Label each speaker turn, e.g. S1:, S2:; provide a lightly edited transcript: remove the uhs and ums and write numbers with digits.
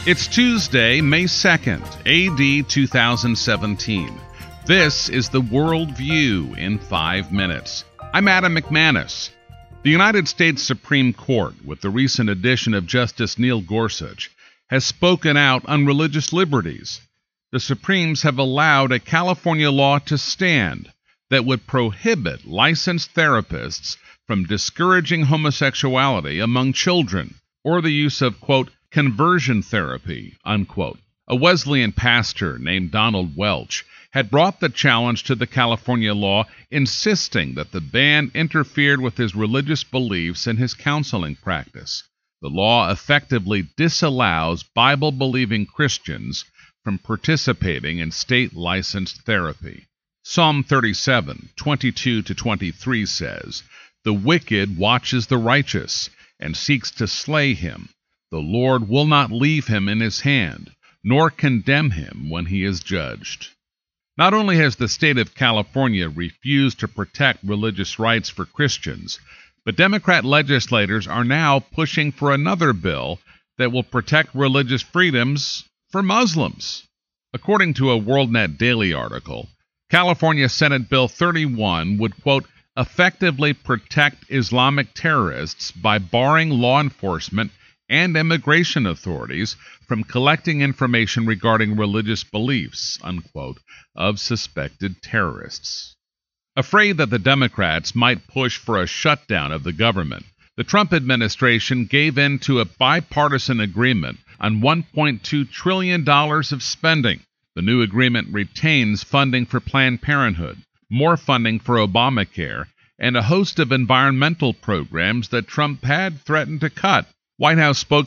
S1: It's Tuesday, May 2nd, AD 2017. This is the World View in 5 minutes. I'm Adam McManus. The United States Supreme Court, with the recent addition of Justice Neil Gorsuch, has spoken out on religious liberties. The Supremes have allowed a California law to stand that would prohibit licensed therapists from discouraging homosexuality among children or the use of, quote, conversion therapy, unquote. A Wesleyan pastor named Donald Welch had brought the challenge to the California law, insisting that the ban interfered with his religious beliefs and his counseling practice. The law effectively disallows Bible-believing Christians from participating in state-licensed therapy. Psalm 37, 22-23 says, "The wicked watches the righteous and seeks to slay him. The Lord will not leave him in his hand, nor condemn him when he is judged." Not only has the state of California refused to protect religious rights for Christians, but Democrat legislators are now pushing for another bill that will protect religious freedoms for Muslims. According to a WorldNet Daily article, California Senate Bill 31 would, quote, effectively protect Islamic terrorists by barring law enforcement and immigration authorities from collecting information regarding religious beliefs, unquote, of suspected terrorists. Afraid that the Democrats might push for a shutdown of the government, the Trump administration gave in to a bipartisan agreement on $1.2 trillion of spending. The new agreement retains funding for Planned Parenthood, more funding for Obamacare, and a host of environmental programs that Trump had threatened to cut. White House spokesman